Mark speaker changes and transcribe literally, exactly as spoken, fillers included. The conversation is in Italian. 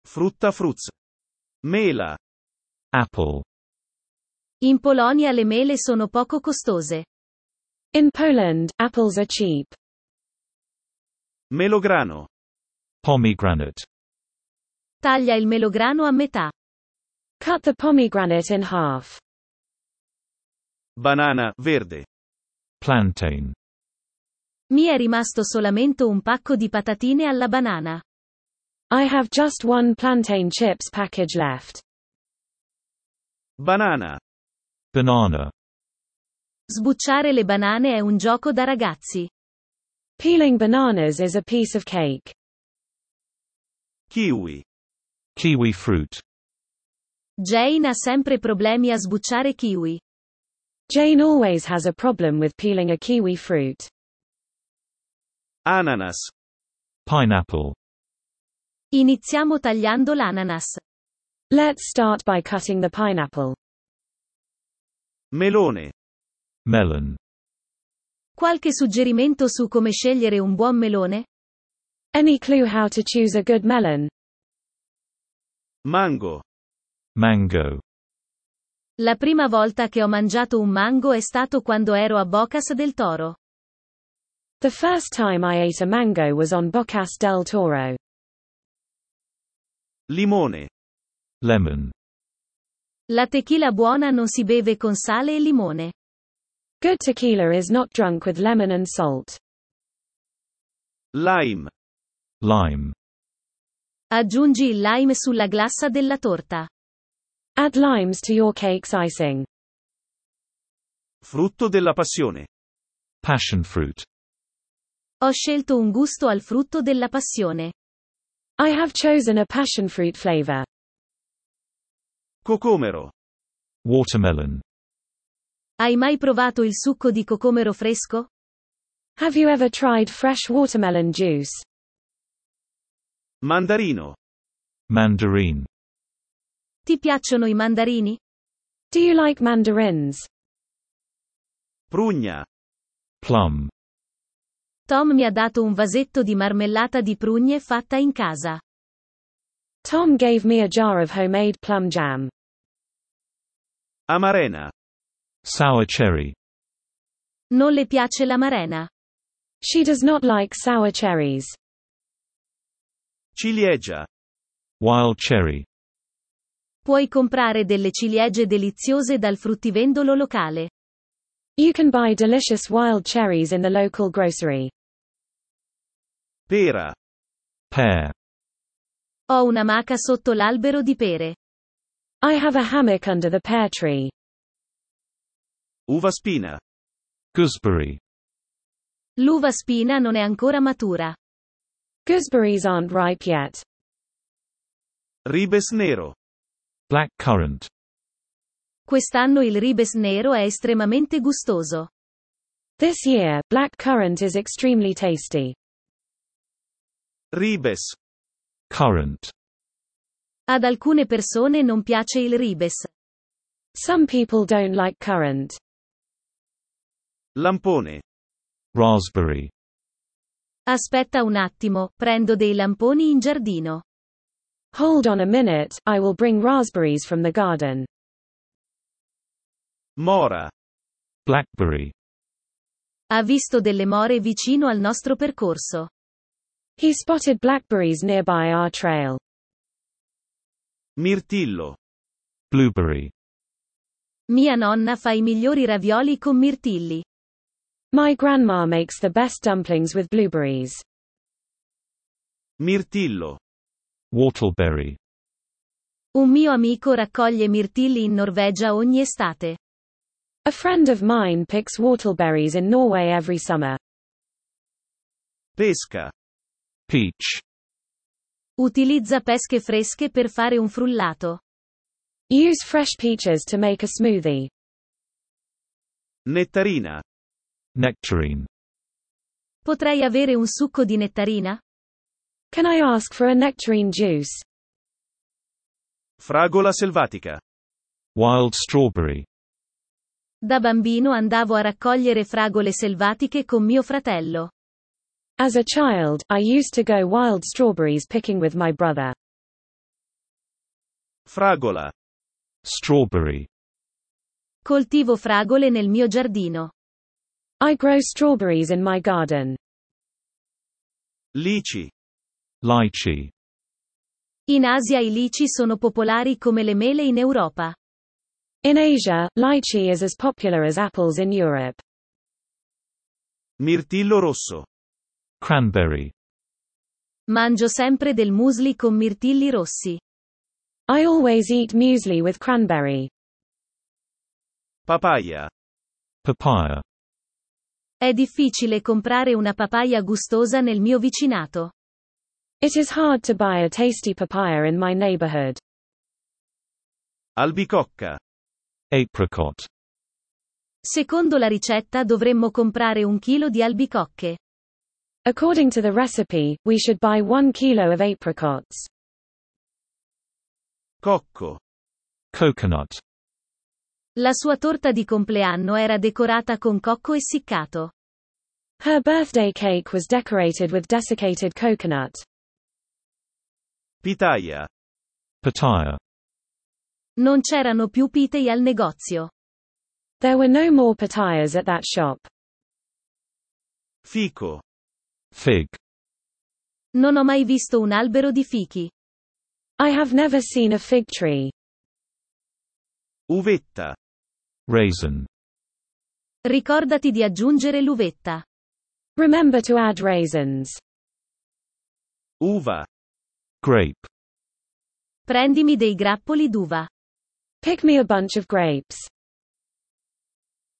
Speaker 1: Frutta fruz. Mela.
Speaker 2: Apple.
Speaker 3: In Polonia le mele sono poco costose.
Speaker 4: In Poland, apples are cheap.
Speaker 1: Melograno.
Speaker 2: Pomegranate.
Speaker 3: Taglia il melograno a metà.
Speaker 4: Cut the pomegranate in half.
Speaker 1: Banana, verde.
Speaker 2: Plantain.
Speaker 3: Mi è rimasto solamente un pacco di patatine alla banana.
Speaker 4: I have just one plantain chips package left.
Speaker 1: Banana.
Speaker 2: Banana.
Speaker 3: Sbucciare le banane è un gioco da ragazzi.
Speaker 4: Peeling bananas is a piece of cake.
Speaker 1: Kiwi.
Speaker 2: Kiwi fruit.
Speaker 3: Jane ha sempre problemi a sbucciare kiwi.
Speaker 4: Jane always has a problem with peeling a kiwi fruit.
Speaker 1: Ananas.
Speaker 2: Pineapple.
Speaker 3: Iniziamo tagliando l'ananas.
Speaker 4: Let's start by cutting the pineapple.
Speaker 1: Melone.
Speaker 2: Melon.
Speaker 3: Qualche suggerimento su come scegliere un buon melone?
Speaker 4: Any clue how to choose a good melon?
Speaker 1: Mango.
Speaker 2: Mango.
Speaker 3: La prima volta che ho mangiato un mango è stato quando ero a Bocas del Toro.
Speaker 4: The first time I ate a mango was on Bocas del Toro.
Speaker 1: Limone.
Speaker 2: Lemon.
Speaker 3: La tequila buona non si beve con sale e limone.
Speaker 4: Good tequila is not drunk with lemon and salt.
Speaker 1: Lime.
Speaker 2: Lime.
Speaker 3: Aggiungi il lime sulla glassa della torta.
Speaker 4: Add limes to your cake's icing.
Speaker 1: Frutto della passione.
Speaker 2: Passion fruit.
Speaker 3: Ho scelto un gusto al frutto della passione.
Speaker 4: I have chosen a passion fruit flavor.
Speaker 1: Cocomero.
Speaker 2: Watermelon.
Speaker 3: Hai mai provato il succo di cocomero fresco?
Speaker 4: Have you ever tried fresh watermelon juice?
Speaker 1: Mandarino.
Speaker 2: Mandarin.
Speaker 3: Ti piacciono i mandarini?
Speaker 4: Do you like mandarins?
Speaker 1: Prugna.
Speaker 2: Plum.
Speaker 3: Tom mi ha dato un vasetto di marmellata di prugne fatta in casa.
Speaker 4: Tom gave me a jar of homemade plum jam.
Speaker 1: Amarena.
Speaker 2: Sour cherry.
Speaker 3: Non le piace l'amarena.
Speaker 4: She does not like sour cherries.
Speaker 1: Ciliegia.
Speaker 2: Wild cherry.
Speaker 3: Puoi comprare delle ciliegie deliziose dal fruttivendolo locale.
Speaker 4: You can buy delicious wild cherries in the local grocery.
Speaker 1: Pera.
Speaker 2: Pear.
Speaker 3: Ho un'amaca sotto l'albero di pere.
Speaker 4: I have a hammock under the pear tree.
Speaker 1: Uva spina.
Speaker 2: Gooseberry.
Speaker 3: L'uva spina non è ancora matura.
Speaker 4: Gooseberries aren't ripe yet.
Speaker 1: Ribes nero.
Speaker 2: Black currant.
Speaker 3: Quest'anno il ribes nero è estremamente gustoso.
Speaker 4: This year, black currant is extremely tasty.
Speaker 1: Ribes.
Speaker 2: Currant.
Speaker 3: Ad alcune persone non piace il ribes.
Speaker 4: Some people don't like currant.
Speaker 1: Lampone.
Speaker 2: Raspberry.
Speaker 3: Aspetta un attimo, prendo dei lamponi in giardino.
Speaker 4: Hold on a minute, I will bring raspberries from the garden.
Speaker 1: Mora.
Speaker 2: Blackberry.
Speaker 3: Ha visto delle more vicino al nostro percorso.
Speaker 4: He spotted blackberries nearby our trail.
Speaker 1: Mirtillo.
Speaker 2: Blueberry.
Speaker 3: Mia nonna fa i migliori ravioli con mirtilli.
Speaker 4: My grandma makes the best dumplings with blueberries.
Speaker 1: Mirtillo.
Speaker 2: Whortleberry.
Speaker 3: Un mio amico raccoglie mirtilli in Norvegia ogni estate.
Speaker 4: A friend of mine picks whortleberries in Norway every summer.
Speaker 1: Pesca.
Speaker 2: Peach.
Speaker 3: Utilizza pesche fresche per fare un frullato.
Speaker 4: Use fresh peaches to make a smoothie.
Speaker 1: Nettarina.
Speaker 2: Nectarine.
Speaker 3: Potrei avere un succo di nettarina?
Speaker 4: Can I ask for a nectarine juice?
Speaker 1: Fragola selvatica.
Speaker 2: Wild strawberry.
Speaker 3: Da bambino andavo a raccogliere fragole selvatiche con mio fratello.
Speaker 4: As a child, I used to go wild strawberries picking with my brother.
Speaker 1: Fragola.
Speaker 2: Strawberry.
Speaker 3: Coltivo fragole nel mio giardino.
Speaker 4: I grow strawberries in my garden.
Speaker 1: Lici.
Speaker 2: Lychee.
Speaker 3: In Asia i lici sono popolari come le mele in Europa.
Speaker 4: In Asia, lychee is as popular as apples in Europe.
Speaker 1: Mirtillo rosso.
Speaker 2: Cranberry.
Speaker 3: Mangio sempre del muesli con mirtilli rossi.
Speaker 4: I always eat muesli with cranberry.
Speaker 1: Papaya.
Speaker 2: Papaya.
Speaker 3: È difficile comprare una papaya gustosa nel mio vicinato.
Speaker 4: It is hard to buy a tasty papaya in my neighborhood.
Speaker 1: Albicocca.
Speaker 2: Apricot.
Speaker 3: Secondo la ricetta dovremmo comprare un chilo di albicocche.
Speaker 4: According to the recipe, we should buy one kilo of apricots.
Speaker 1: Cocco.
Speaker 2: Coconut.
Speaker 3: La sua torta di compleanno era decorata con cocco essiccato.
Speaker 4: Her birthday cake was decorated with desiccated coconut.
Speaker 1: Pitaya.
Speaker 2: Pitaya.
Speaker 3: Non c'erano più pitei al negozio.
Speaker 4: There were no more pitayas at that shop.
Speaker 1: Fico.
Speaker 2: Fig.
Speaker 3: Non ho mai visto un albero di fichi.
Speaker 4: I have never seen a fig tree.
Speaker 1: Uvetta.
Speaker 2: Raisin.
Speaker 3: Ricordati di aggiungere l'uvetta.
Speaker 4: Remember to add raisins.
Speaker 1: Uva.
Speaker 2: Grape.
Speaker 3: Prendimi dei grappoli d'uva.
Speaker 4: Pick me a bunch of grapes.